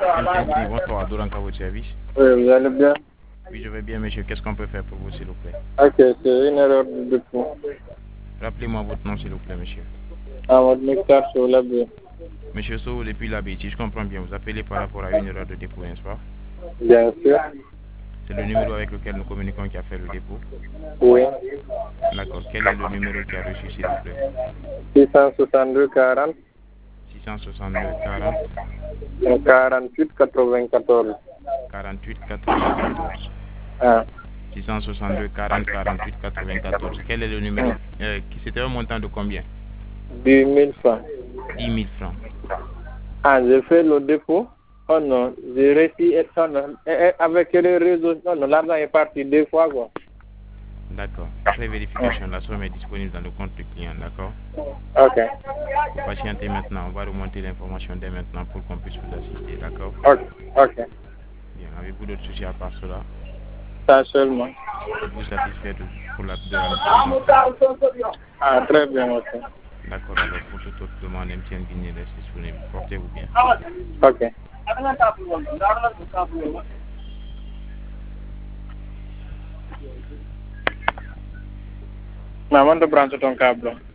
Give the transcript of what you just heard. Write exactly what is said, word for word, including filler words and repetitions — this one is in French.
Oui, bonsoir, Dolanka, votre service. Oui, vous allez bien? Oui, je vais bien, monsieur. Qu'est-ce qu'on peut faire pour vous, s'il vous plaît? Ok, c'est une erreur de dépôt. Rappelez-moi votre nom, s'il vous plaît, monsieur. Ahmad Mektar sur la baie. Monsieur Sow, depuis la si je comprends bien, vous appelez par rapport à une erreur de dépôt, n'est-ce pas? Bien sûr. C'est le numéro avec lequel nous communiquons qui a fait le dépôt? Oui. D'accord. Quel est le numéro qui a reçu, s'il vous plaît? six cent soixante-deux quarante. six cent soixante-deux quarante. quarante-huit quatre-vingt-quatorze. quarante-huit quatre-vingt-quatorze. Ah. six cent soixante-deux quarante quarante-huit quatre-vingt-quatorze. Quel est le numéro? Euh, C'était un montant de combien? dix mille francs. dix mille francs. Ah, j'ai fait le dépôt. Oh non, j'ai réussi. Oh non. Avec les réseaux, oh non, l'argent est parti deux fois, quoi. D'accord. Après vérification, la somme est disponible dans le compte du client, d'accord? Ok. Vous patientez maintenant, on va remonter l'information dès maintenant pour qu'on puisse vous assister, d'accord? Ok. Ok. Bien, avez-vous d'autres soucis à part cela? Ça seulement. Êtes-vous satisfait de, pour la, de la mission? Ah, très bien, ok. D'accord, alors pour toute autre demande, M T N Guinée reste disponible. Portez-vous bien. Ok. Maman te prendre ton câble.